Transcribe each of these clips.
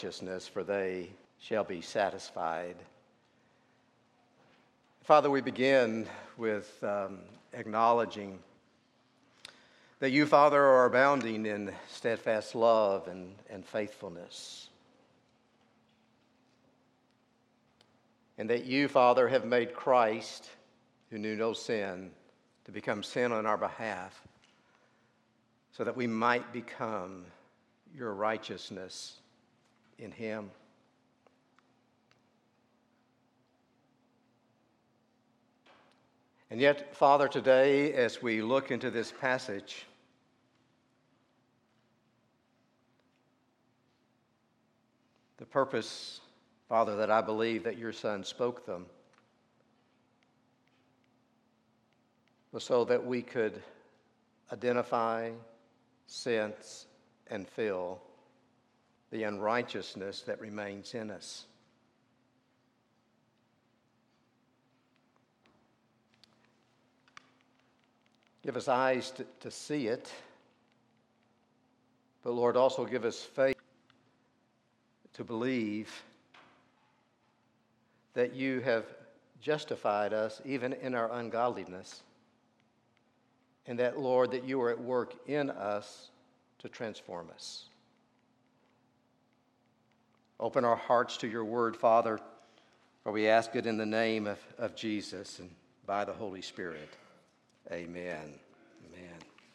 righteousness, for they shall be satisfied. Father, we begin with acknowledging that you, Father, are abounding in steadfast love and faithfulness. And that you, Father, have made Christ, who knew no sin, to become sin on our behalf, so that we might become your righteousness in him. And yet, Father, today, as we look into this passage, the purpose, Father, that I believe that your Son spoke them was so that we could identify, sense, and feel the unrighteousness that remains in us. Give us eyes to see it, but Lord, also give us faith to believe that you have justified us even in our ungodliness, and that, Lord, that you are at work in us to transform us. Open our hearts to your word, Father, for we ask it in the name of Jesus and by the Holy Spirit. Amen. Amen.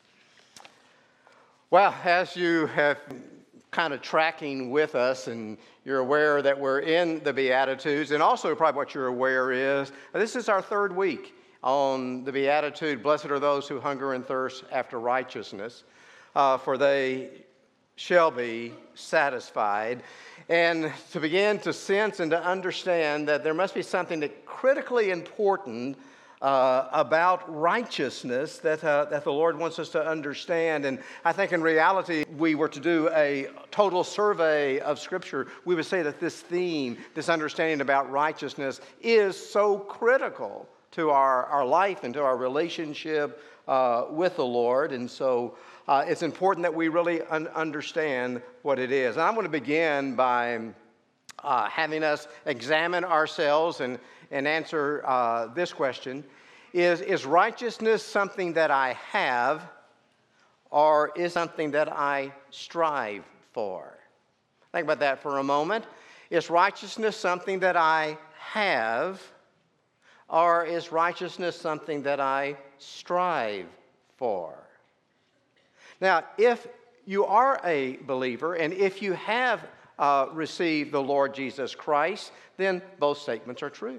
Well, as you have kind of tracking with us, and you're aware that we're in the Beatitudes, and also probably what you're aware is, this is our third week on the Beatitude, blessed are those who hunger and thirst after righteousness, for they shall be satisfied. And to begin to sense and to understand that there must be something that critically important about righteousness that the Lord wants us to understand. And I think in reality, we were to do a total survey of Scripture, we would say that this theme, this understanding about righteousness is so critical to our life and to our relationship with the Lord. And so it's important that we really understand what it is. And I'm going to begin by having us examine ourselves and answer this question. Is righteousness something that I have, or is something that I strive for? Think about that for a moment. Is righteousness something that I have, or is righteousness something that I strive for? Now, if you are a believer, and if you have received the Lord Jesus Christ, then both statements are true.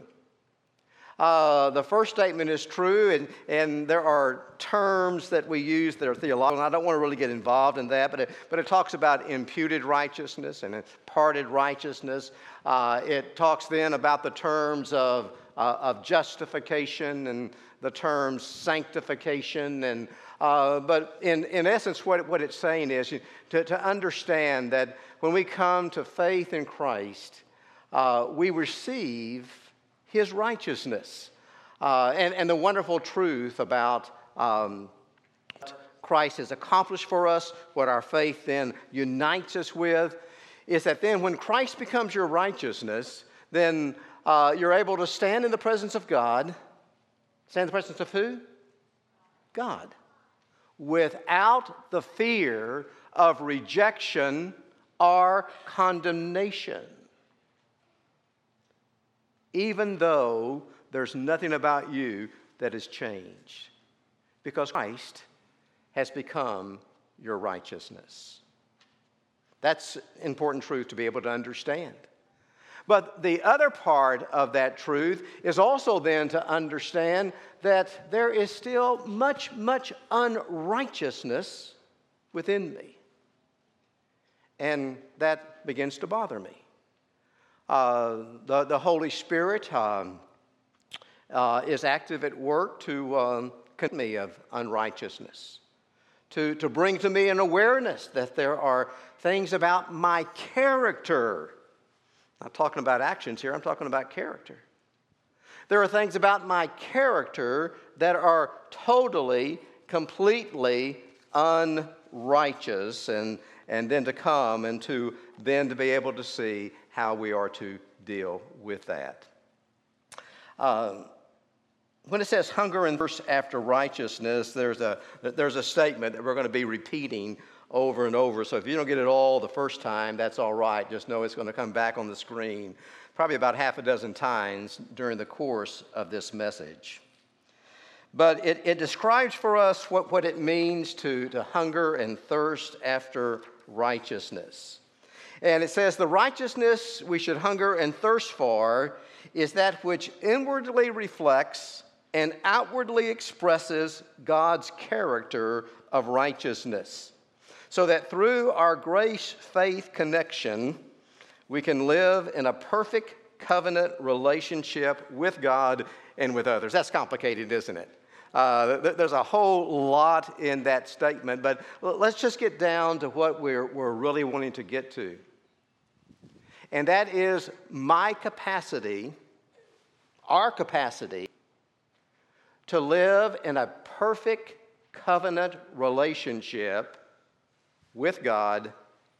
The first statement is true, and there are terms that we use that are theological. I don't want to really get involved in that, but it talks about imputed righteousness and imparted righteousness. It talks then about the terms of justification and the terms sanctification. And but in essence, what it's saying is to understand that when we come to faith in Christ, we receive his righteousness. And the wonderful truth about what Christ has accomplished for us, what our faith then unites us with, is that then when Christ becomes your righteousness, then you're able to stand in the presence of God. Stand in the presence of who? God. Without the fear of rejection or condemnation. Even though there's nothing about you that has changed. Because Christ has become your righteousness. That's important truth to be able to understand. But the other part of that truth is also then to understand that there is still much, much unrighteousness within me. And that begins to bother me. The Holy Spirit is active at work to convict me of unrighteousness, to bring to me an awareness that there are things about my character. I'm not talking about actions here, I'm talking about character. There are things about my character that are totally, completely unrighteous. And and then to come, and then to be able to see how we are to deal with that. When it says hunger and thirst after righteousness, there's a statement that we're going to be repeating over and over. So if you don't get it all the first time, that's all right. Just know it's going to come back on the screen probably about half a dozen times during the course of this message. But it describes for us what it means to hunger and thirst after righteousness. And it says the righteousness we should hunger and thirst for is that which inwardly reflects and outwardly expresses God's character of righteousness, so that through our grace-faith connection, we can live in a perfect covenant relationship with God and with others. That's complicated, isn't it? There's a whole lot in that statement, but let's just get down to what we're really wanting to get to. And that is my capacity, our capacity, to live in a perfect covenant relationship with God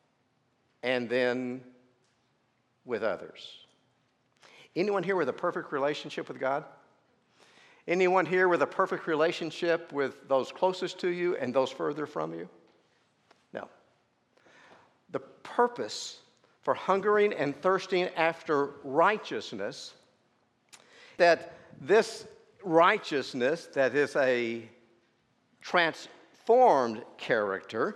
and then with others. Anyone here with a perfect relationship with God? Anyone here with a perfect relationship with those closest to you and those further from you? No. The purpose for hungering and thirsting after righteousness, that this righteousness, that is a transformed character,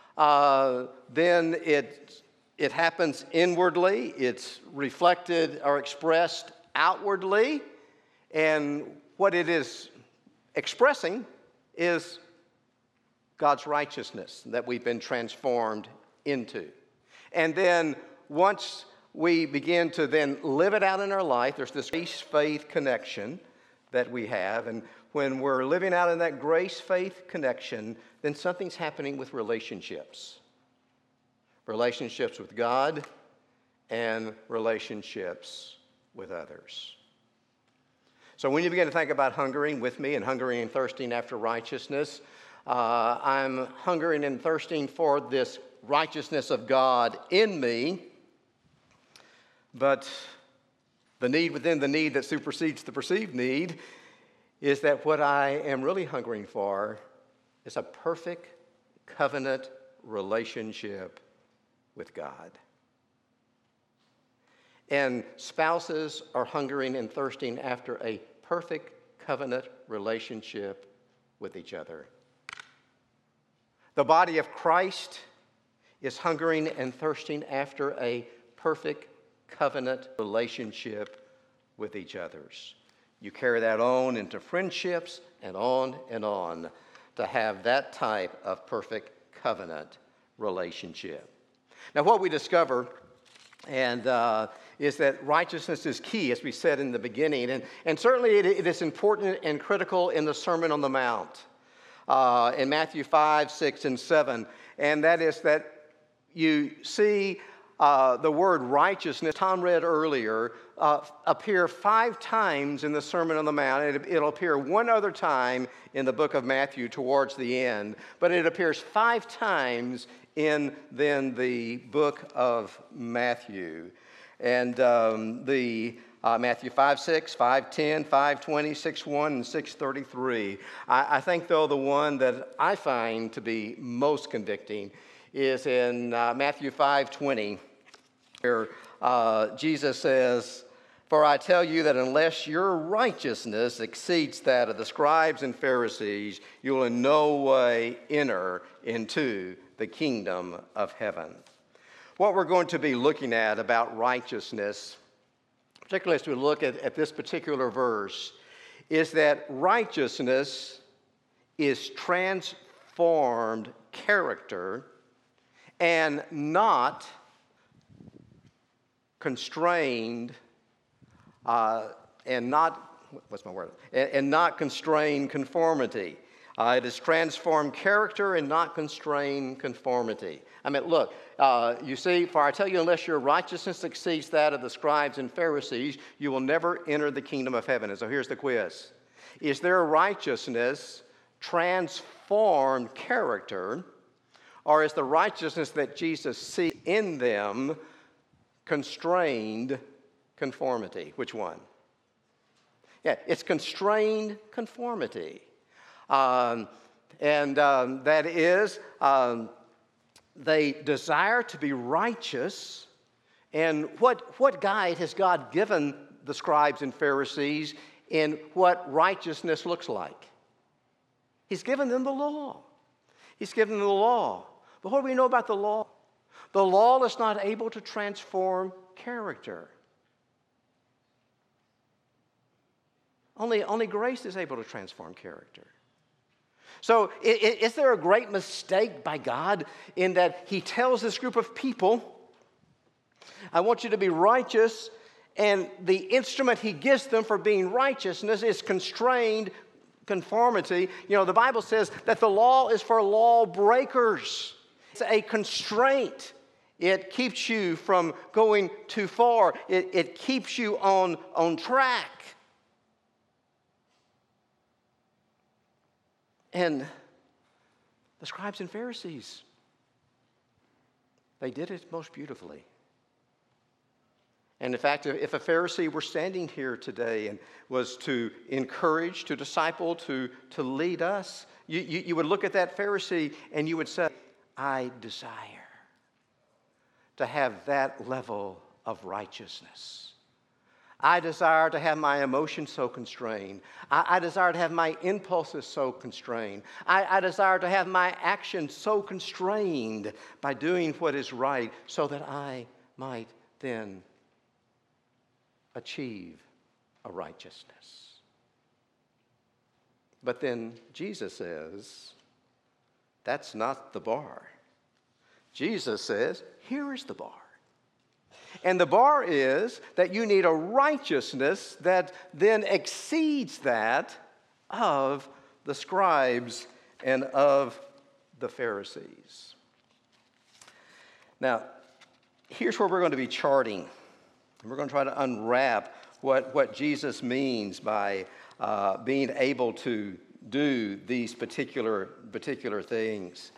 then it happens inwardly, it's reflected or expressed outwardly, and what it is expressing is God's righteousness that we've been transformed into. And then once we begin to then live it out in our life, there's this grace-faith connection that we have. And when we're living out in that grace-faith connection, then something's happening with relationships. Relationships with God and relationships with others. So when you begin to think about hungering with me and hungering and thirsting after righteousness, I'm hungering and thirsting for this righteousness of God in me, but the need within the need that supersedes the perceived need is that what I am really hungering for is a perfect covenant relationship with God. And spouses are hungering and thirsting after a perfect covenant relationship with each other. The body of Christ is hungering and thirsting after a perfect covenant relationship with each others. You carry that on into friendships and on to have that type of perfect covenant relationship. Now, what we discover is that righteousness is key, as we said in the beginning, and certainly it is important and critical in the Sermon on the Mount in Matthew 5, 6, and 7, and that is that you see the word righteousness, Tom read earlier, appear 5 times in the Sermon on the Mount. It'll appear one other time in the book of Matthew towards the end, but it appears 5 times in then the book of Matthew. And Matthew 5:6, 5:10, 5:20, 6:1, and 6:33. I think, though, the one that I find to be most convicting is in Matthew 5:20, where Jesus says, "For I tell you that unless your righteousness exceeds that of the scribes and Pharisees, you will in no way enter into the kingdom of heaven." What we're going to be looking at about righteousness, particularly as we look at this particular verse, is that righteousness is transformed character and not constrained and not constrained conformity. It is transformed character and not constrained conformity. I mean, look, you see, for I tell you, unless your righteousness exceeds that of the scribes and Pharisees, you will never enter the kingdom of heaven. And so here's the quiz. Is their righteousness transformed character, Or is the righteousness that Jesus sees in them constrained conformity? Which one? Yeah, it's constrained conformity. That is, they desire to be righteous. And what guide has God given the scribes and Pharisees in what righteousness looks like? He's given them the law. He's given them the law. But what do we know about the law? The law is not able to transform character. Only grace is able to transform character. So is there a great mistake by God in that He tells this group of people, I want you to be righteous, and the instrument He gives them for being righteousness is constrained conformity? You know, the Bible says that the law is for lawbreakers. It's a constraint. It keeps you from going too far. It keeps you on track. And the scribes and Pharisees, they did it most beautifully. And in fact, if a Pharisee were standing here today and was to encourage, to disciple, to lead us, you would look at that Pharisee and you would say, I desire to have that level of righteousness. I desire to have my emotions so constrained. I desire to have my impulses so constrained. I desire to have my actions so constrained by doing what is right so that I might then achieve a righteousness. But then Jesus says, that's not the bar. Jesus says, here is the bar. And the bar is that you need a righteousness that then exceeds that of the scribes and of the Pharisees. Now, here's where we're going to be charting. We're going to try to unwrap what Jesus means by being able to do these particular things.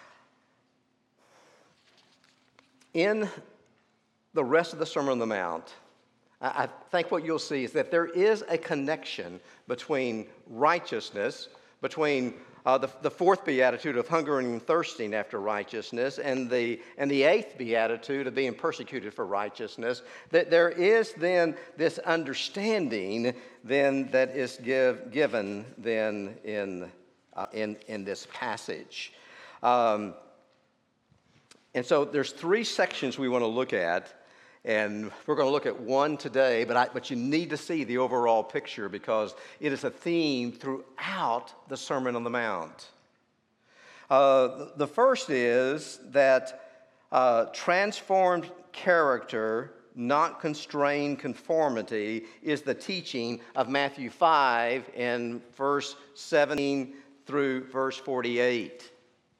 In the rest of the Sermon on the Mount, I think what you'll see is that there is a connection between righteousness, between the fourth beatitude of hungering and thirsting after righteousness, and the eighth beatitude of being persecuted for righteousness. That there is then this understanding then that is given then in this passage. And so there's three sections we want to look at. And we're going to look at one today, but you need to see the overall picture because it is a theme throughout the Sermon on the Mount. The first is that transformed character, not constrained conformity, is the teaching of Matthew 5 in verse 17 through verse 48.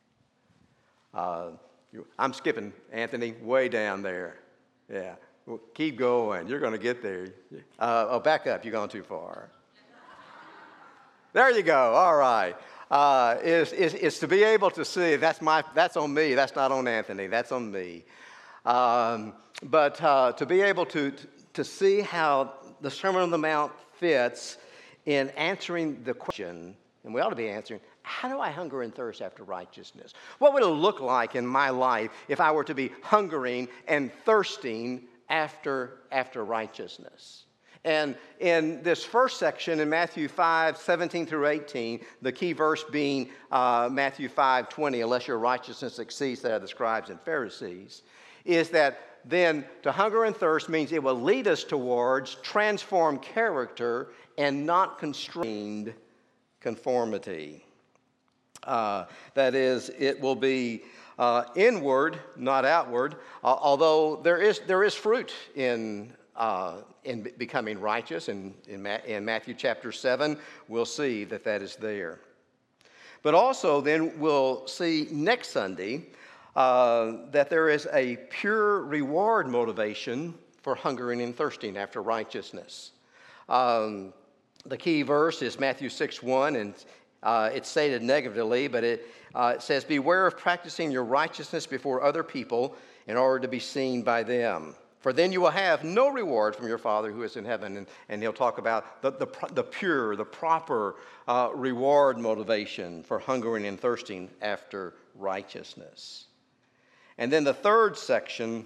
I'm skipping, Anthony, way down there. Yeah, well, keep going. You're going to get there. Back up. You're going too far. There you go. All right. Is to be able to see. That's on me. That's not on Anthony. That's on me. But to be able to see how the Sermon on the Mount fits in answering the question, and we ought to be answering, how do I hunger and thirst after righteousness? What would it look like in my life if I were to be hungering and thirsting after righteousness? And in this first section in Matthew 5, 17 through 18, the key verse being Matthew 5, 20, unless your righteousness exceeds that of the scribes and Pharisees, is that then to hunger and thirst means it will lead us towards transformed character and not constrained conformity. That is, it will be inward, not outward. Although there is fruit in becoming righteous, and in Matthew chapter 7, we'll see that is there. But also, then we'll see next Sunday that there is a pure reward motivation for hungering and thirsting after righteousness. The key verse is Matthew 6:1, and It's stated negatively, but it says, beware of practicing your righteousness before other people in order to be seen by them. For then you will have no reward from your Father who is in heaven. And he'll talk about the pure, the proper reward motivation for hungering and thirsting after righteousness. And then the third section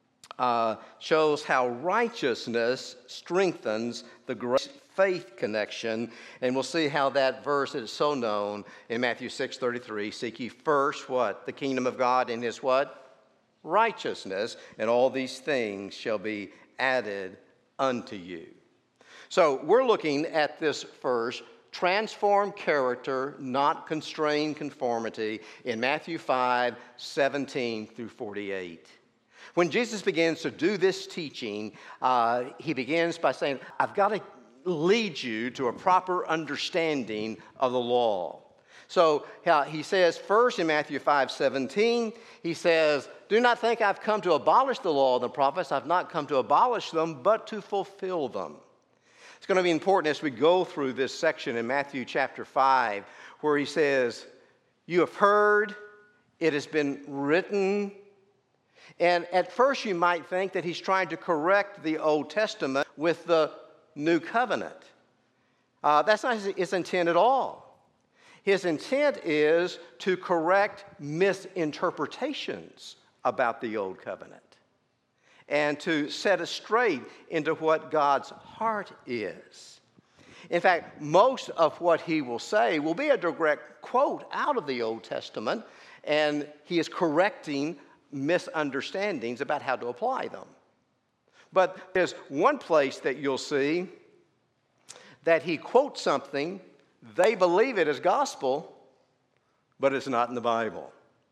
shows how righteousness strengthens the grace faith connection, and we'll see how that verse is so known in Matthew 6:33. Seek ye first what? The kingdom of God and his what? Righteousness, and all these things shall be added unto you. So we're looking at this first, transformed character, not constrained conformity, in Matthew 5:17 through 48. When Jesus begins to do this teaching, he begins by saying, I've got to lead you to a proper understanding of the law. So he says first in Matthew 5:17, he says, do not think I've come to abolish the law and the prophets. I've not come to abolish them, but to fulfill them. It's going to be important as we go through this section in Matthew chapter 5, where he says, you have heard, it has been written. And at first you might think that he's trying to correct the Old Testament with the New Covenant. That's not his intent at all. His intent is to correct misinterpretations about the Old Covenant and to set us straight into what God's heart is. In fact, most of what he will say will be a direct quote out of the Old Testament, and he is correcting misunderstandings about how to apply them. But there's one place that you'll see that he quotes something, they believe it as gospel, but it's not in the Bible.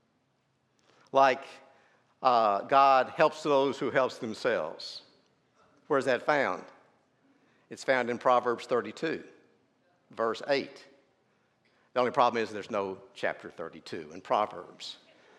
Like, God helps those who helps themselves. Where's that found? It's found in Proverbs 32, verse 8. The only problem is there's no chapter 32 in Proverbs.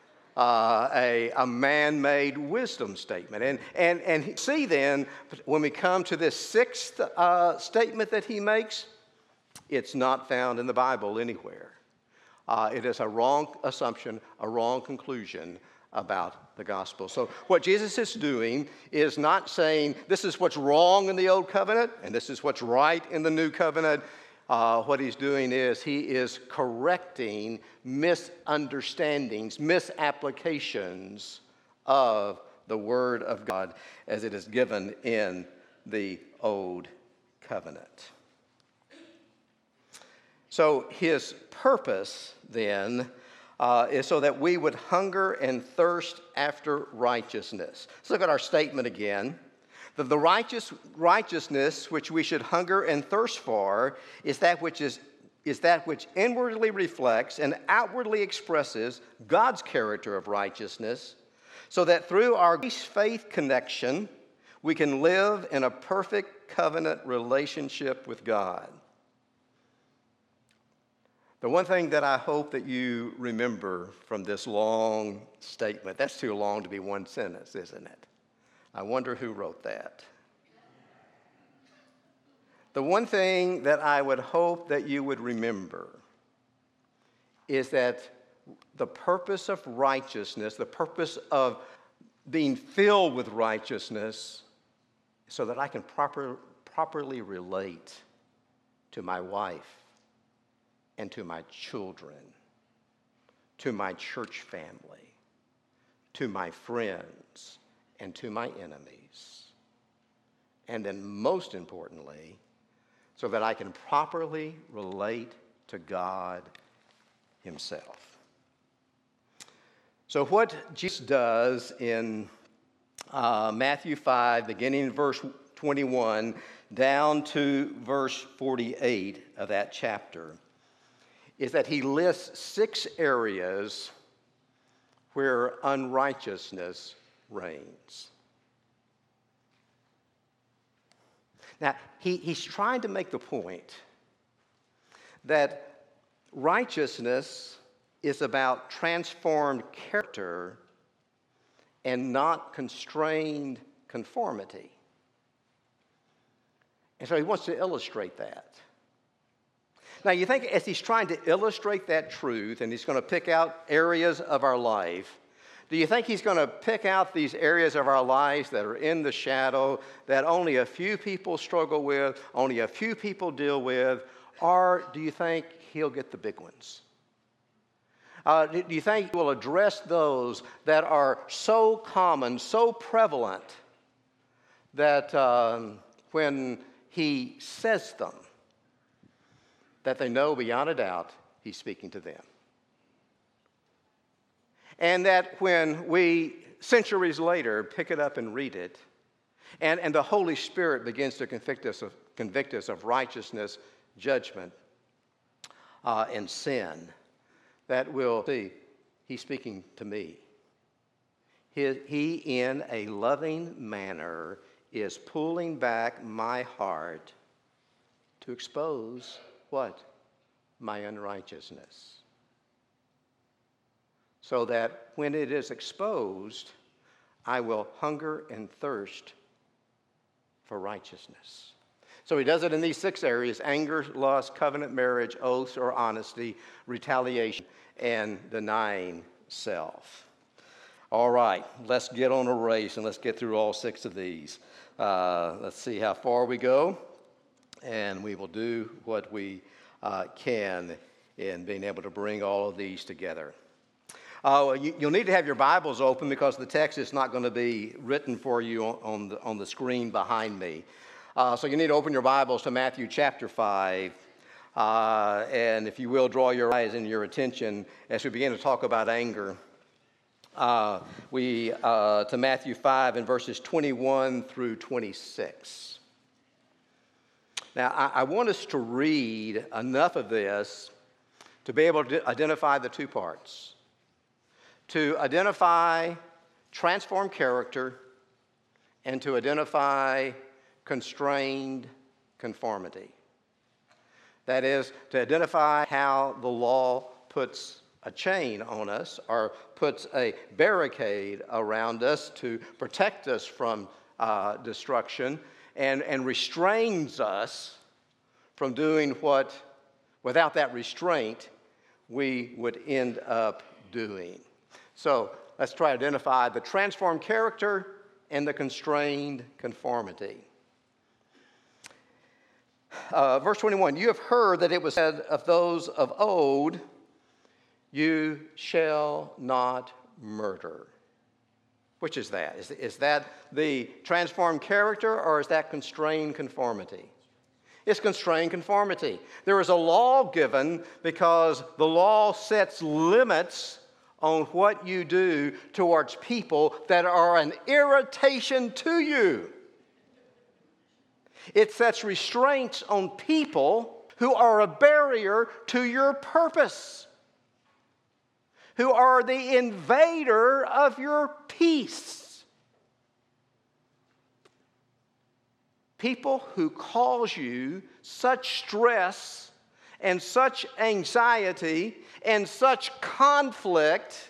A man-made wisdom statement. And see then, when we come to this sixth statement that he makes, it's not found in the Bible anywhere. It is a wrong assumption, a wrong conclusion about the gospel. So what Jesus is doing is not saying this is what's wrong in the Old Covenant and this is what's right in the New Covenant. What he's doing is he is correcting misunderstandings, misapplications of the Word of God as it is given in the Old Covenant. So his purpose then is so that we would hunger and thirst after righteousness. Let's look at our statement again. That the righteousness which we should hunger and thirst for is that which inwardly reflects and outwardly expresses God's character of righteousness, so that through our faith connection, we can live in a perfect covenant relationship with God. The one thing that I hope that you remember from this long statement, that's too long to be one sentence, isn't it? I wonder who wrote that. The one thing that I would hope that you would remember is that the purpose of righteousness, the purpose of being filled with righteousness, so that I can properly relate to my wife and to my children, to my church family, to my friends, and to my enemies. And then most importantly, so that I can properly relate to God himself. So what Jesus does in Matthew 5, beginning in verse 21, down to verse 48 of that chapter, is that he lists 6 areas where unrighteousness reigns. Now, he's trying to make the point that righteousness is about transformed character and not constrained conformity. And so he wants to illustrate that. Now, you think as he's trying to illustrate that truth and he's going to pick out areas of our life, do you think he's going to pick out these areas of our lives that are in the shadow, that only a few people struggle with, only a few people deal with, or do you think he'll get the big ones? Do you think he will address those that are so common, so prevalent, that when he says them, that they know beyond a doubt he's speaking to them? And that when we, centuries later, pick it up and read it, and the Holy Spirit begins to convict us of righteousness, judgment, and sin, that we'll see he's speaking to me. He, in a loving manner, is pulling back my heart to expose what? My unrighteousness. So that when it is exposed, I will hunger and thirst for righteousness. So he does it in these 6 areas: anger, lust, covenant marriage, oaths or honesty, retaliation, and denying self. All right, let's get on a race and let's get through all 6 of these. Let's see how far we go, and we will do what we can in being able to bring all of these together. You'll need to have your Bibles open because the text is not going to be written for you on the screen behind me. So you need to open your Bibles to Matthew chapter 5. And if you will, draw your eyes and your attention as we begin to talk about anger. To Matthew 5 and verses 21 through 26. Now, I want us to read enough of this to be able to identify the 2 parts. To identify transformed character and to identify constrained conformity. That is, to identify how the law puts a chain on us or puts a barricade around us to protect us from destruction and restrains us from doing what, without that restraint, we would end up doing. So let's try to identify the transformed character and the constrained conformity. Verse 21, you have heard that it was said of those of old, you shall not murder. Which is that? Is that the transformed character or is that constrained conformity? It's constrained conformity. There is a law given because the law sets limits on what you do towards people that are an irritation to you. It sets restraints on people who are a barrier to your purpose, who are the invader of your peace. People who cause you such stress and such anxiety and such conflict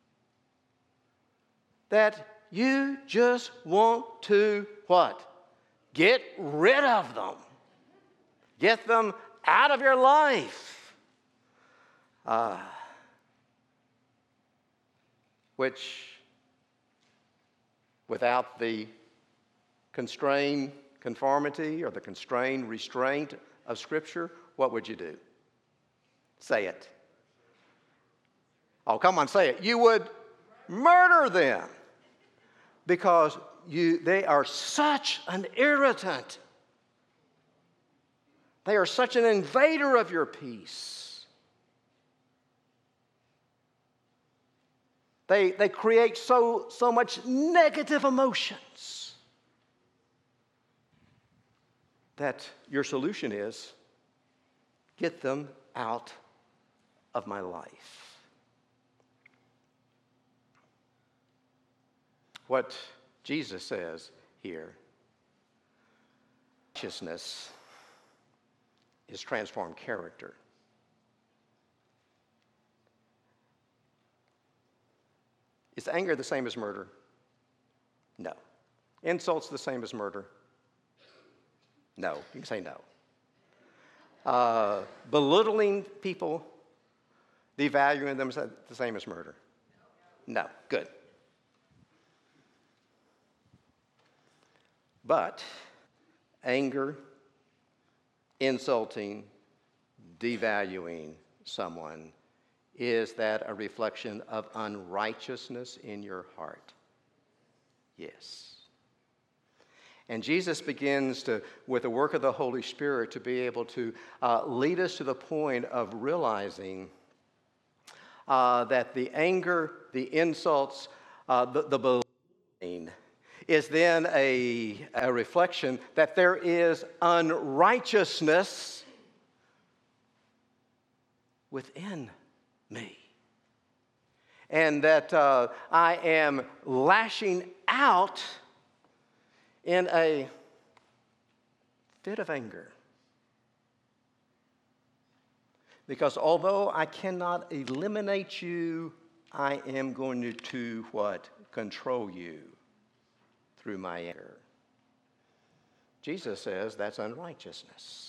that you just want to what? Get rid of them. Get them out of your life. Which, without the constrained conformity or the constrained restraint of Scripture, what would you do? Say it. Oh, come on, say it. You would murder them because they are such an irritant. They are such an invader of your peace. They create so much negative emotions that your solution is get them out of my life. What Jesus says here, righteousness is transformed character. Is anger the same as murder? No. Insults the same as murder? No. You can say no. Belittling people, devaluing them, is that the same as murder? No, good. But anger, insulting, devaluing someone, is that a reflection of unrighteousness in your heart? Yes. And Jesus begins to, with the work of the Holy Spirit, to be able to lead us to the point of realizing that the anger, the insults, the belittling is then a reflection that there is unrighteousness within me. And that I am lashing out in a fit of anger. Because although I cannot eliminate you, I am going to what? Control you through my anger. Jesus says that's unrighteousness.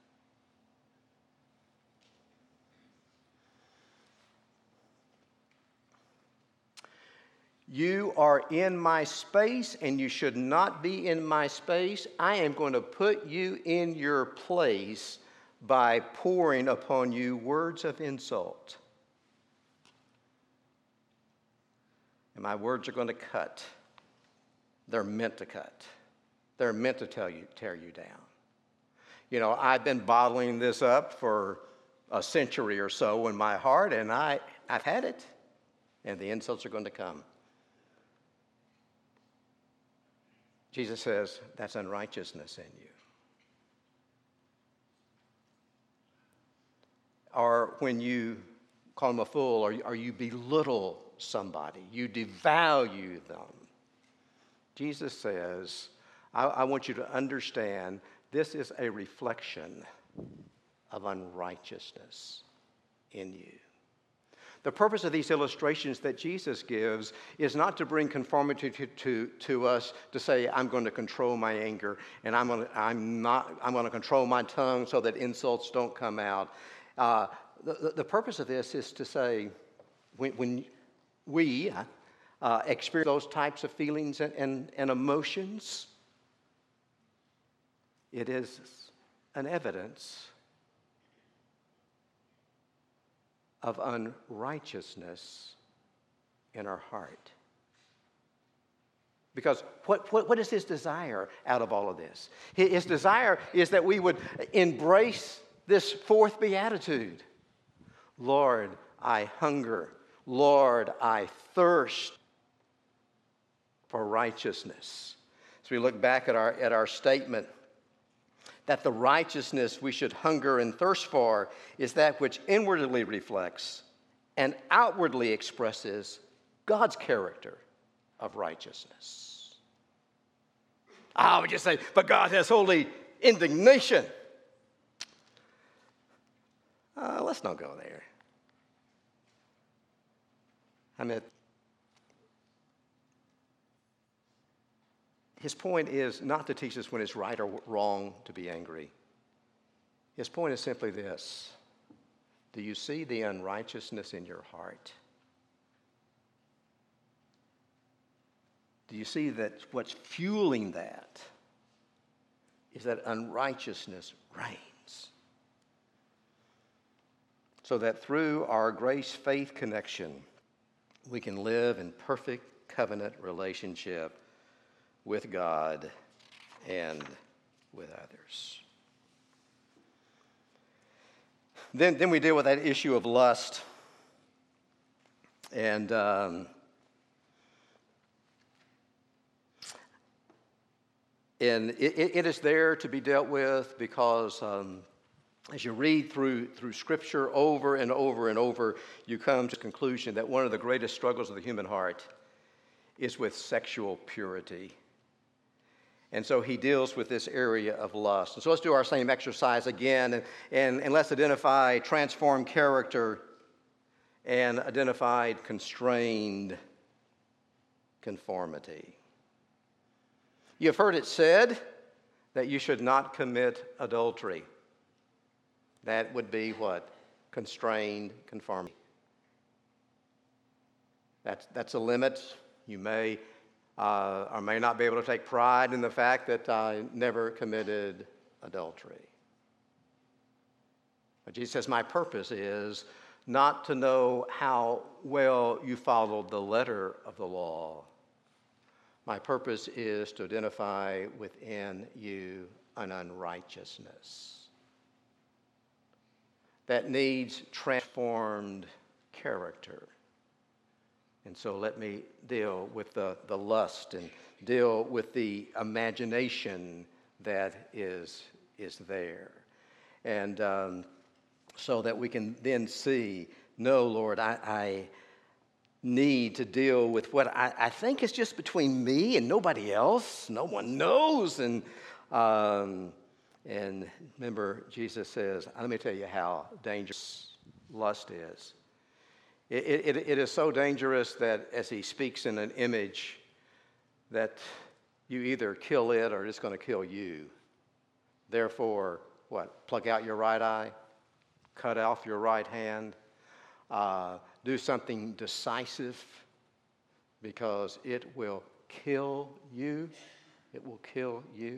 You are in my space and you should not be in my space. I am going to put you in your place by pouring upon you words of insult. And my words are going to cut. They're meant to cut. They're meant to tear you down. You know, I've been bottling this up for a century or so in my heart, and I've had it, and the insults are going to come. Jesus says that's unrighteousness in you. Or when you call them a fool, or you belittle somebody, you devalue them. Jesus says, I want you to understand this is a reflection of unrighteousness in you. The purpose of these illustrations that Jesus gives is not to bring conformity to us to say, I'm going to control my anger and I'm going to control my tongue so that insults don't come out. The purpose of this is to say, when we experience those types of feelings and emotions, it is an evidence of unrighteousness in our heart. Because what is his desire out of all of this? His desire is that we would embrace this fourth beatitude. Lord, I hunger. Lord, I thirst for righteousness. So we look back at our statement that the righteousness we should hunger and thirst for is that which inwardly reflects and outwardly expresses God's character of righteousness. I would just say, but God has holy indignation. Let's not go there. I mean, his point is not to teach us when it's right or wrong to be angry. His point is simply this. Do you see the unrighteousness in your heart? Do you see that what's fueling that is that unrighteousness reigns? So that through our grace-faith connection, we can live in perfect covenant relationship with God and with others. Then we deal with that issue of lust. And it is there to be dealt with because as you read through Scripture over and over and over, you come to the conclusion that one of the greatest struggles of the human heart is with sexual purity. And so he deals with this area of lust. And so let's do our same exercise again, and let's identify transformed character and identified constrained conformity. You have heard it said that you should not commit adultery. That would be what? Constrained conformity. That's a limit. You may or may not be able to take pride in the fact that I never committed adultery. But Jesus says, my purpose is not to know how well you followed the letter of the law. My purpose is to identify within you an unrighteousness that needs transformed character. And so let me deal with the lust and deal with the imagination that is there. And so that we can then see, no, Lord, I need to deal with what I think is just between me and nobody else. No one knows. And remember, Jesus says, let me tell you how dangerous lust is. It is so dangerous that as he speaks in an image, that you either kill it or it's going to kill you. Therefore, what? Pluck out your right eye, cut off your right hand, do something decisive, because it will kill you. It will kill you.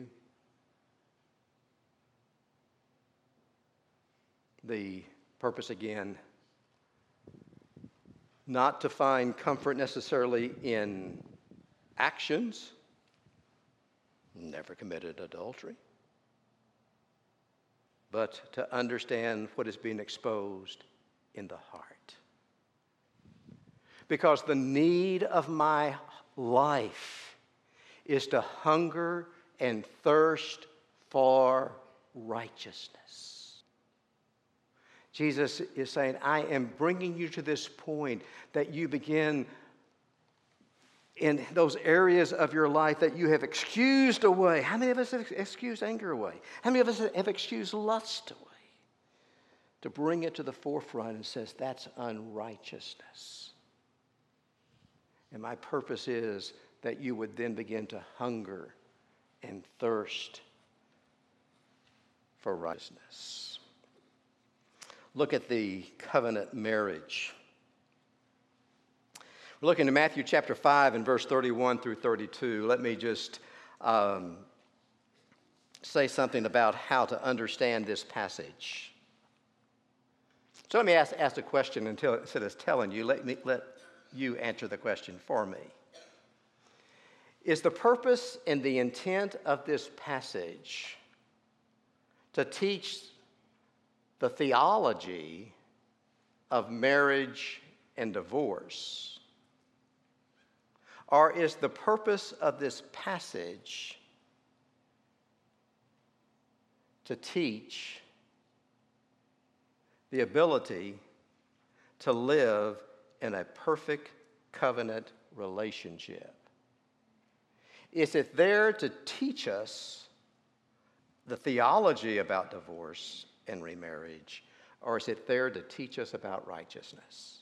The purpose again, not to find comfort necessarily in actions. Never committed adultery. But to understand what is being exposed in the heart. Because the need of my life is to hunger and thirst for righteousness. Jesus is saying, I am bringing you to this point that you begin in those areas of your life that you have excused away. How many of us have excused anger away? How many of us have excused lust away? To bring it to the forefront and says, that's unrighteousness. And my purpose is that you would then begin to hunger and thirst for righteousness. Look at the covenant marriage. We're looking at Matthew chapter 5 and verse 31 through 32. Let me just say something about how to understand this passage. So let me ask the question until instead of telling you, let you answer the question for me. Is the purpose and the intent of this passage to teach the theology of marriage and divorce? Or is the purpose of this passage to teach the ability to live in a perfect covenant relationship? Is it there to teach us the theology about divorce and remarriage, or is it there to teach us about righteousness?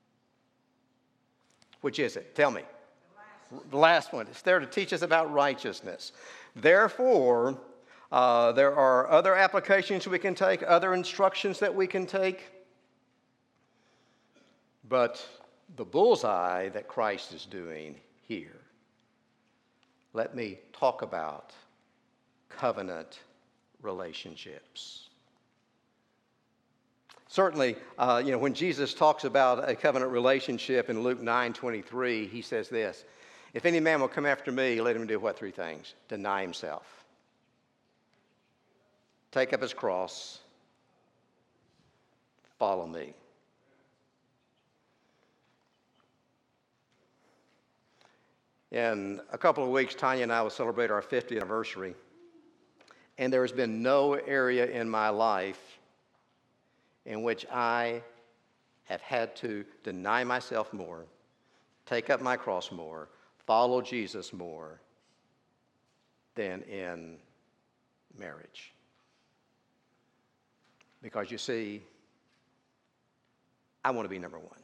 Which is it? Tell me. The last one. It's there to teach us about righteousness. Therefore, there are other applications we can take, other instructions that we can take. But the bullseye that Christ is doing here, let me talk about covenant relationships. Certainly, when Jesus talks about a covenant relationship in Luke 9:23, he says this, if any man will come after me, let him do what? 3 things. Deny himself. Take up his cross. Follow me. In a couple of weeks, Tanya and I will celebrate our 50th anniversary. And there has been no area in my life in which I have had to deny myself more, take up my cross more, follow Jesus more than in marriage. Because you see, I want to be number one.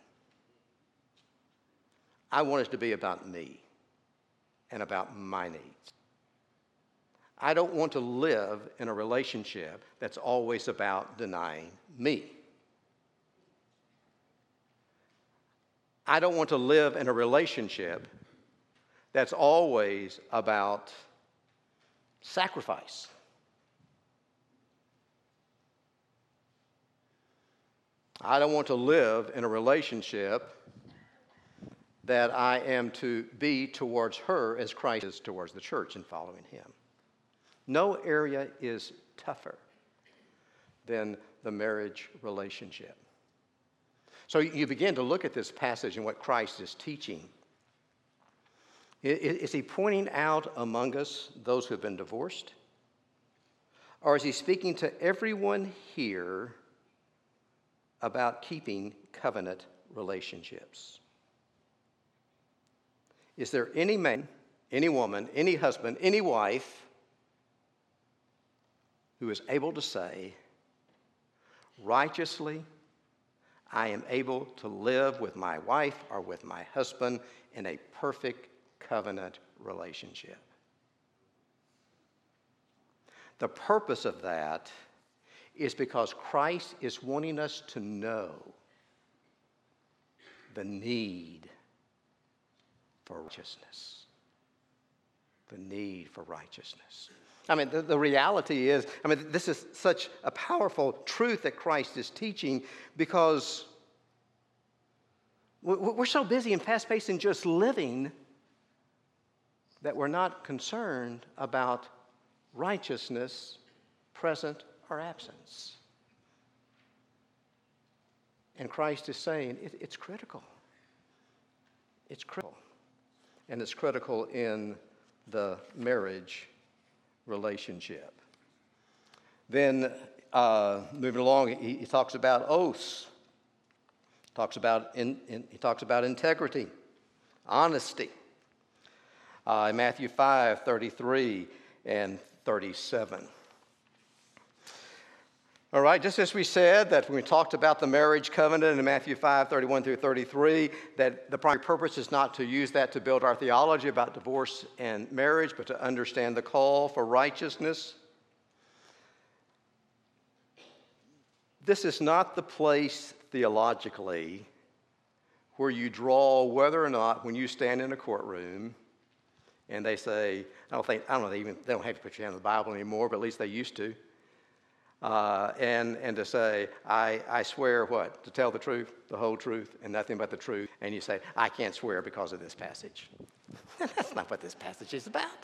I want it to be about me and about my needs. I don't want to live in a relationship that's always about denying me. I don't want to live in a relationship that's always about sacrifice. I don't want to live in a relationship that I am to be towards her as Christ is towards the church in following him. No area is tougher than the marriage relationship. So you begin to look at this passage and what Christ is teaching. Is he pointing out among us those who have been divorced? Or is he speaking to everyone here about keeping covenant relationships? Is there any man, any woman, any husband, any wife who is able to say, righteously, I am able to live with my wife or with my husband in a perfect covenant relationship? The purpose of that is because Christ is wanting us to know the need for righteousness. The need for righteousness. I mean, the reality is, this is such a powerful truth that Christ is teaching because we're so busy and fast-paced in just living that we're not concerned about righteousness, present or absence. And Christ is saying it's critical. It's critical. And it's critical in the marriage relationship. Then, moving along, he talks about oaths. He talks about integrity, honesty. In Matthew 5:33 and 37. All right, just as we said that when we talked about the marriage covenant in Matthew 5:31 through 33, that the primary purpose is not to use that to build our theology about divorce and marriage, but to understand the call for righteousness. This is not the place theologically where you draw whether or not when you stand in a courtroom and they say, they don't have to put your hand in the Bible anymore, but at least they used to. And to say, I swear what? To tell the truth, the whole truth, and nothing but the truth. And you say, I can't swear because of this passage. That's not what this passage is about.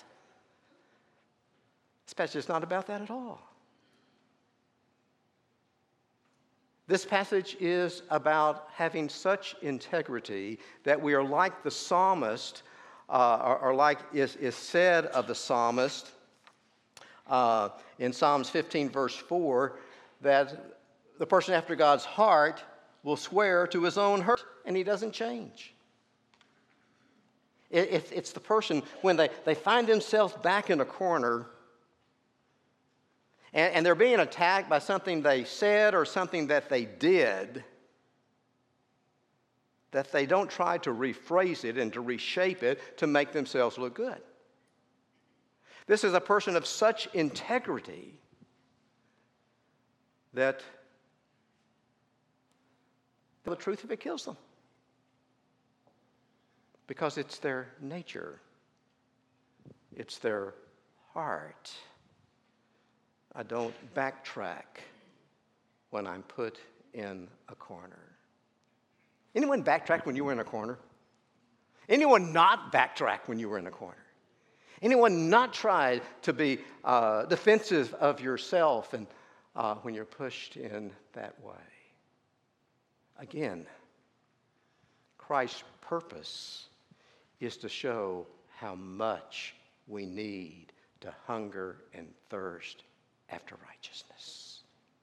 This passage is not about that at all. This passage is about having such integrity that we are like the psalmist, or like is said of the psalmist, in Psalms 15, verse 4, that the person after God's heart will swear to his own hurt, and he doesn't change. It's the person, when they find themselves back in a corner, and they're being attacked by something they said or something that they did, that they don't try to rephrase it and to reshape it to make themselves look good. This is a person of such integrity that the truth if it kills them. Because it's their nature. It's their heart. I don't backtrack when I'm put in a corner. Anyone backtrack when you were in a corner? Anyone not backtrack when you were in a corner? Anyone not try to be defensive of yourself and when you're pushed in that way? Again, Christ's purpose is to show how much we need to hunger and thirst after righteousness.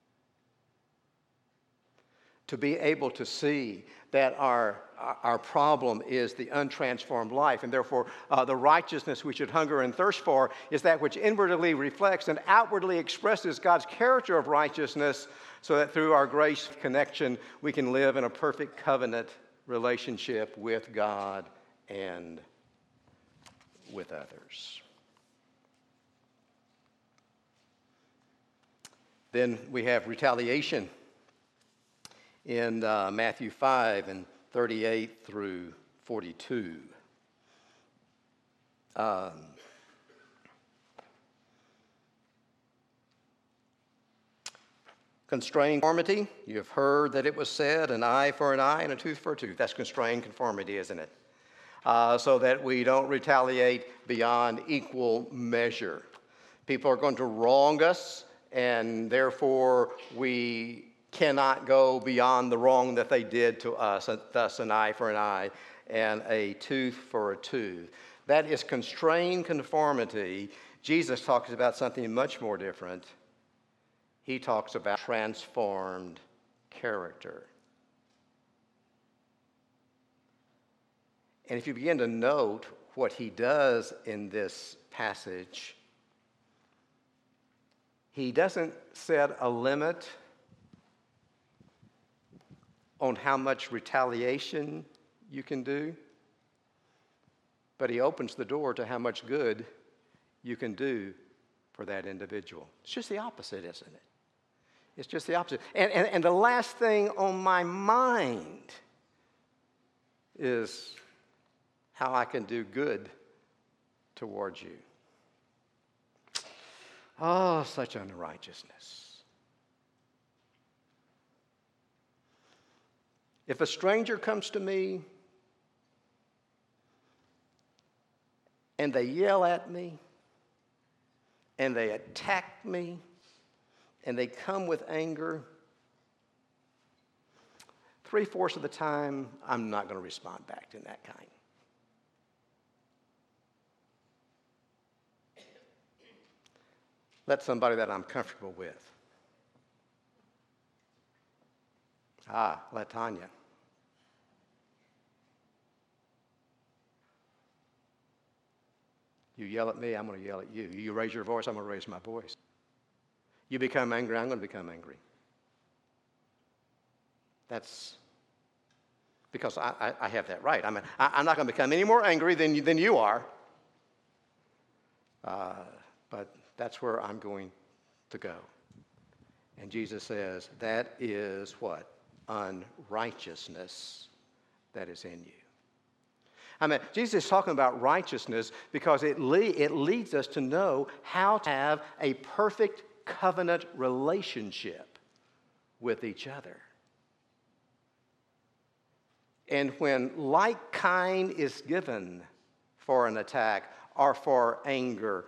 To be able to see that our problem is the untransformed life, and therefore the righteousness we should hunger and thirst for is that which inwardly reflects and outwardly expresses God's character of righteousness, so that through our grace connection we can live in a perfect covenant relationship with God and with others. Then we have retaliation in Matthew 5 and 38 through 42. Constrained conformity, you have heard that it was said, an eye for an eye and a tooth for a tooth. That's constrained conformity, isn't it? So that we don't retaliate beyond equal measure. People are going to wrong us, and therefore we cannot go beyond the wrong that they did to us, thus an eye for an eye and a tooth for a tooth. That is constrained conformity. Jesus talks about something much more different. He talks about transformed character. And if you begin to note what he does in this passage, he doesn't set a limit on how much retaliation you can do, but he opens the door to how much good you can do for that individual. It's just the opposite, isn't it? It's just the opposite. And the last thing on my mind is how I can do good towards you. Oh, such unrighteousness. If a stranger comes to me and they yell at me and they attack me and they come with anger, 3/4 of the time, I'm not going to respond back to that kind. Let somebody that I'm comfortable with. Let Tanya. You yell at me, I'm going to yell at you. You raise your voice, I'm going to raise my voice. You become angry, I'm going to become angry. That's because I have that right. I'm not going to become any more angry than you are. But that's where I'm going to go. And Jesus says, that is what? Unrighteousness that is in you. Jesus is talking about righteousness because it leads us to know how to have a perfect covenant relationship with each other. And when like kind is given for an attack or for anger,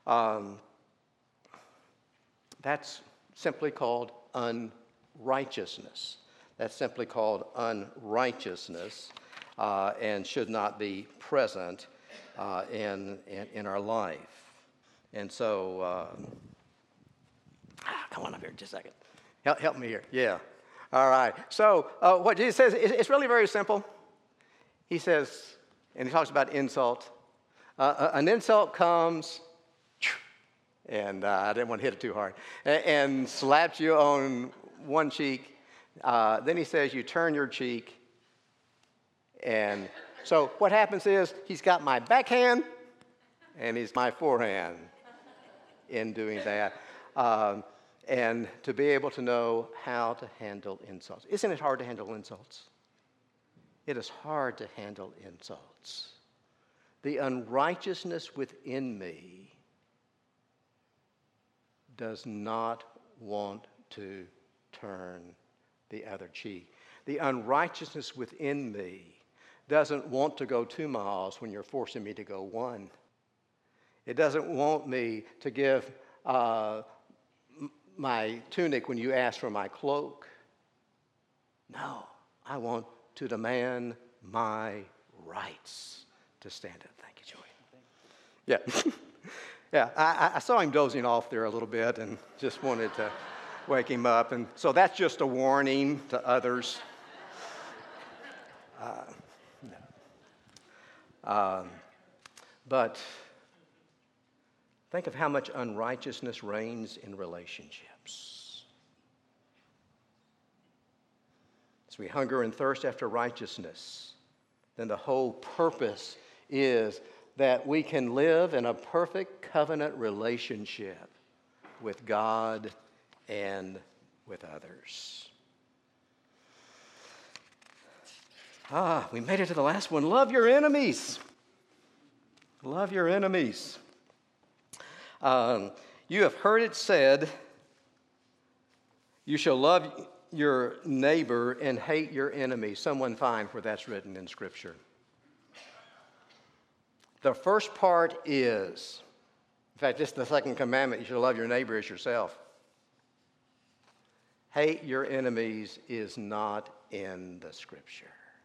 that's simply called unrighteousness. That's simply called unrighteousness and should not be present in our life. And so, come on up here just a second. Help me here. Yeah. All right. So what Jesus says, it's really very simple. He says, and he talks about insult. An insult comes, and I didn't want to hit it too hard, and slaps you on one cheek. Then he says, you turn your cheek. And so what happens is he's got my backhand and he's my forehand in doing that. And to be able to know how to handle insults. Isn't it hard to handle insults? It is hard to handle insults. The unrighteousness within me does not want to turn the other cheek. The unrighteousness within me doesn't want to go 2 miles when you're forcing me to go 1. It doesn't want me to give my tunic when you ask for my cloak. No, I want to demand my rights to stand up. Thank you, Joey. Yeah, I saw him dozing off there a little bit and just wanted to wake him up. And so that's just a warning to others. But think of how much unrighteousness reigns in relationships. As we hunger and thirst after righteousness, then the whole purpose is that we can live in a perfect covenant relationship with God and with others. We made it to the last one. Love your enemies. Love your enemies. You have heard it said, you shall love your neighbor and hate your enemy. Someone find where that's written in Scripture. The first part is, in fact, this is the second commandment, you shall love your neighbor as yourself. Hate your enemies is not in the Scripture.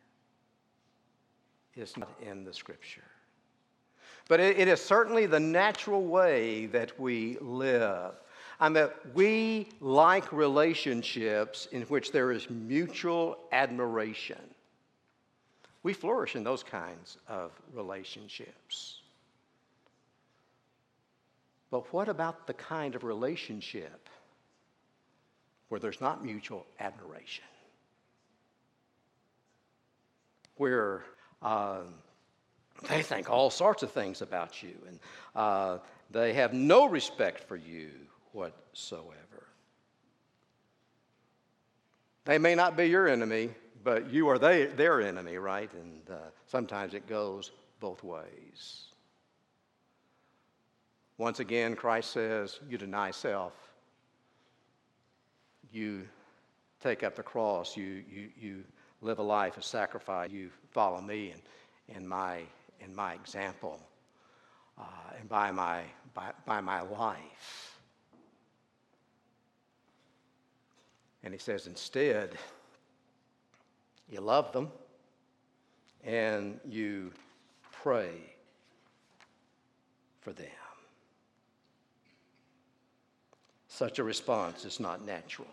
It's not in the Scripture. But it is certainly the natural way that we live. I mean, we like relationships in which there is mutual admiration. We flourish in those kinds of relationships. But what about the kind of relationship where there's not mutual admiration? Where they think all sorts of things about you, and they have no respect for you whatsoever. They may not be your enemy, but you are their enemy, right? And sometimes it goes both ways. Once again, Christ says, you deny self. You take up the cross. You live a life of sacrifice. You follow me and my example, and by my life. And he says, instead, you love them and you pray for them. Such a response is not natural.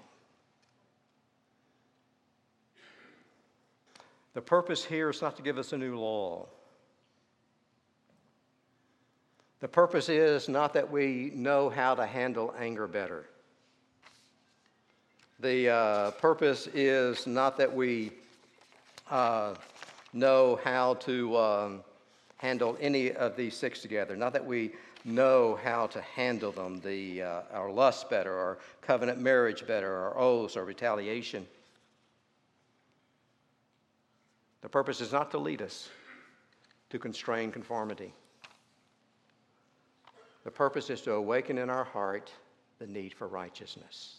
The purpose here is not to give us a new law. The purpose is not that we know how to handle anger better. The purpose is not that we know how to handle any of these six together. Not that we know how to handle them, our lust better, our covenant marriage better, our oaths, our retaliation. The purpose is not to lead us to constrain conformity. The purpose is to awaken in our heart the need for righteousness.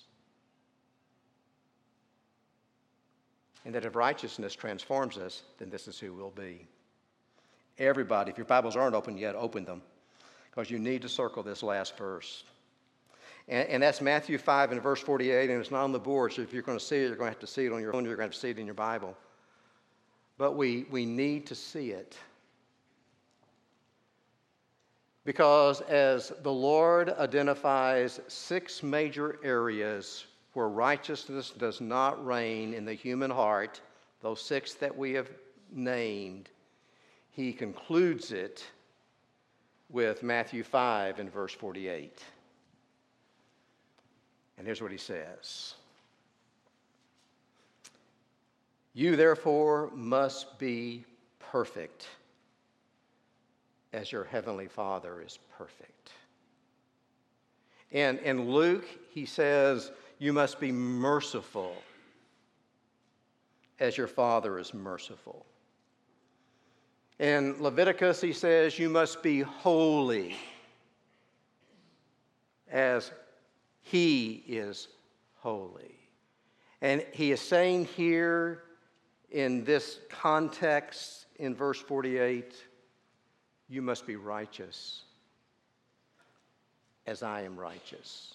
And that if righteousness transforms us, then this is who we'll be. Everybody, if your Bibles aren't open yet, open them, because you need to circle this last verse. And that's Matthew 5 and verse 48, and it's not on the board, so if you're going to see it, you're going to have to see it on your phone, you're going to have to see it in your Bible. But we need to see it. Because as the Lord identifies 6 major areas where righteousness does not reign in the human heart, those 6 that we have named, he concludes it with Matthew 5 and verse 48. And here's what he says. You therefore must be perfect as your heavenly Father is perfect. And in Luke, he says, you must be merciful as your Father is merciful. In Leviticus, he says, you must be holy as he is holy. And he is saying here in this context, in verse 48, you must be righteous as I am righteous.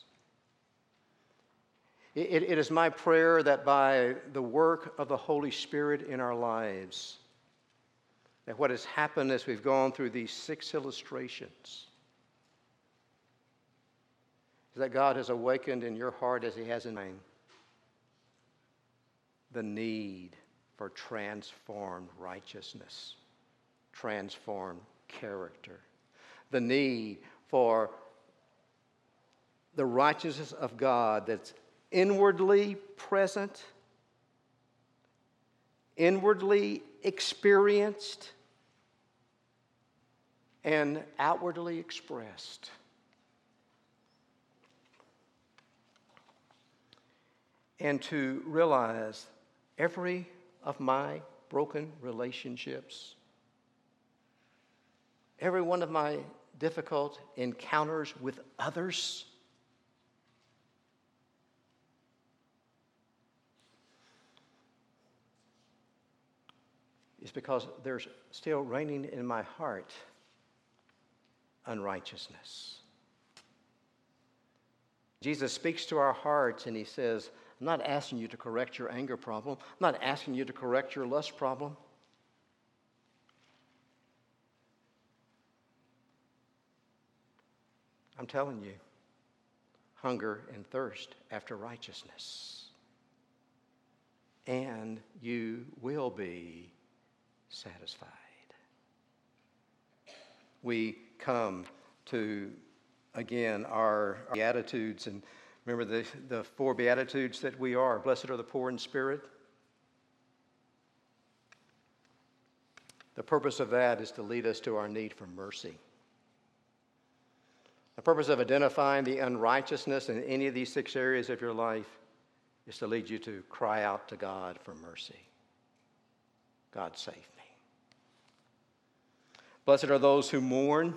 It is my prayer that by the work of the Holy Spirit in our lives, that what has happened as we've gone through these 6 illustrations is that God has awakened in your heart as he has in mine the need for transformed righteousness, transformed character, the need for the righteousness of God that's inwardly present, inwardly experienced, and outwardly expressed. and to realize every of my broken relationships, every one of my difficult encounters with others, is because there's still reigning in my heart unrighteousness. Jesus speaks to our hearts and he says, I'm not asking you to correct your anger problem. I'm not asking you to correct your lust problem. I'm telling you, hunger and thirst after righteousness, and you will be satisfied. We come to, again, our Beatitudes, and remember the four Beatitudes that we are. Blessed are the poor in spirit. The purpose of that is to lead us to our need for mercy. The purpose of identifying the unrighteousness in any of these 6 areas of your life is to lead you to cry out to God for mercy. God, save me. Blessed are those who mourn.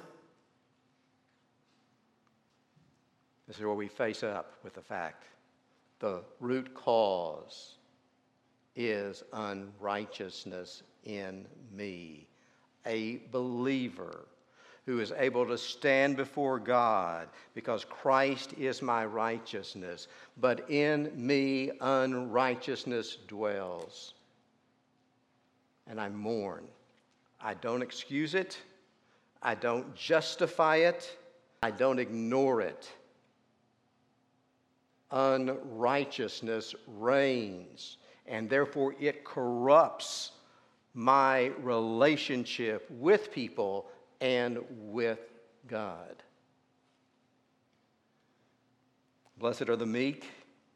This is where we face up with the fact the root cause is unrighteousness in me, a believer who is able to stand before God because Christ is my righteousness, but in me unrighteousness dwells. And I mourn. I don't excuse it. I don't justify it. I don't ignore it. Unrighteousness reigns, and therefore it corrupts my relationship with people and with God. Blessed are the meek,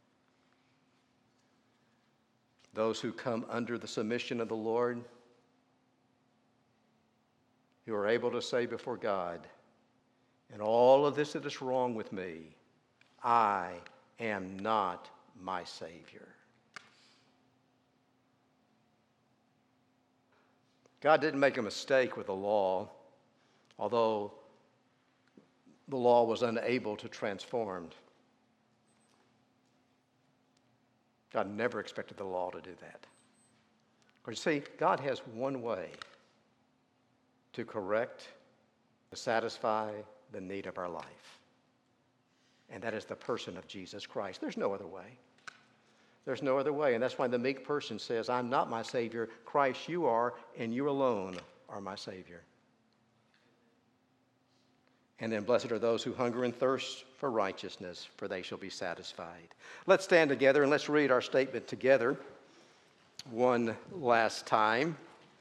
those who come under the submission of the Lord, who are able to say before God, in all of this that is wrong with me, I am not my Savior. God didn't make a mistake with the law, although the law was unable to transform. God never expected the law to do that. Because you see, God has one way to correct, to satisfy the need of our life. And that is the person of Jesus Christ. There's no other way. There's no other way. And that's why the meek person says, I'm not my Savior. Christ, you are, and you alone are my Savior. And then blessed are those who hunger and thirst for righteousness, for they shall be satisfied. Let's stand together and let's read our statement together one last time.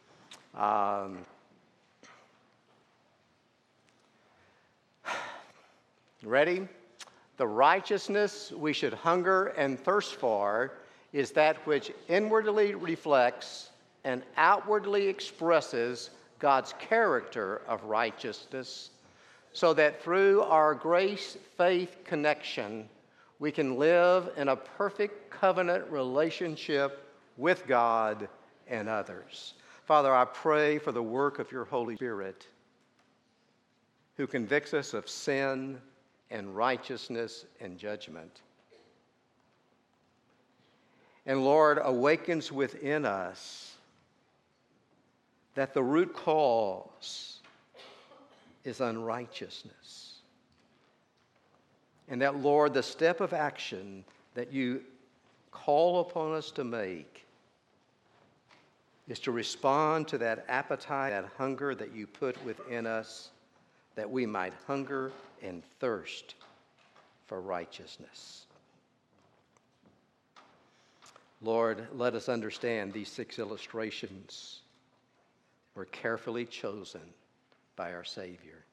Ready? The righteousness we should hunger and thirst for is that which inwardly reflects and outwardly expresses God's character of righteousness, so that through our grace-faith connection, we can live in a perfect covenant relationship with God and others. Father, I pray for the work of your Holy Spirit, who convicts us of sin and righteousness and judgment. And Lord, awakens within us that the root cause is unrighteousness. And that, Lord, the step of action that you call upon us to make is to respond to that appetite, that hunger that you put within us, that we might hunger and thirst for righteousness. Lord, let us understand these 6 illustrations were carefully chosen by our Savior.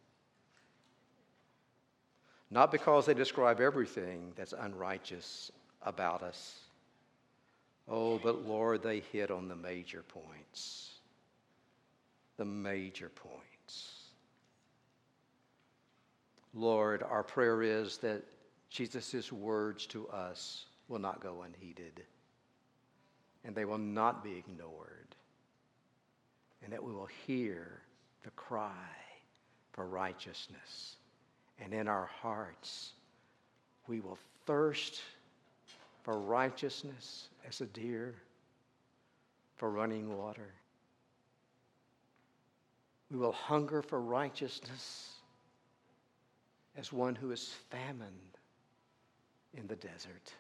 Not because they describe everything that's unrighteous about us. Oh, but Lord, they hit on the major points. The major points. Lord, our prayer is that Jesus' words to us will not go unheeded, and they will not be ignored, and that we will hear the cry for righteousness. And in our hearts, we will thirst for righteousness as a deer for running water. We will hunger for righteousness as one who is famined in the desert.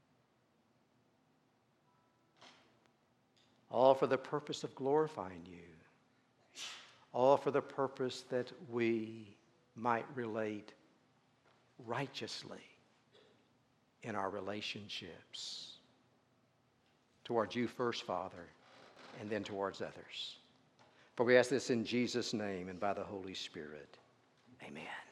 All for the purpose of glorifying you. All for the purpose that we might relate righteously in our relationships towards you first, Father, and then towards others. For we ask this in Jesus' name and by the Holy Spirit. Amen.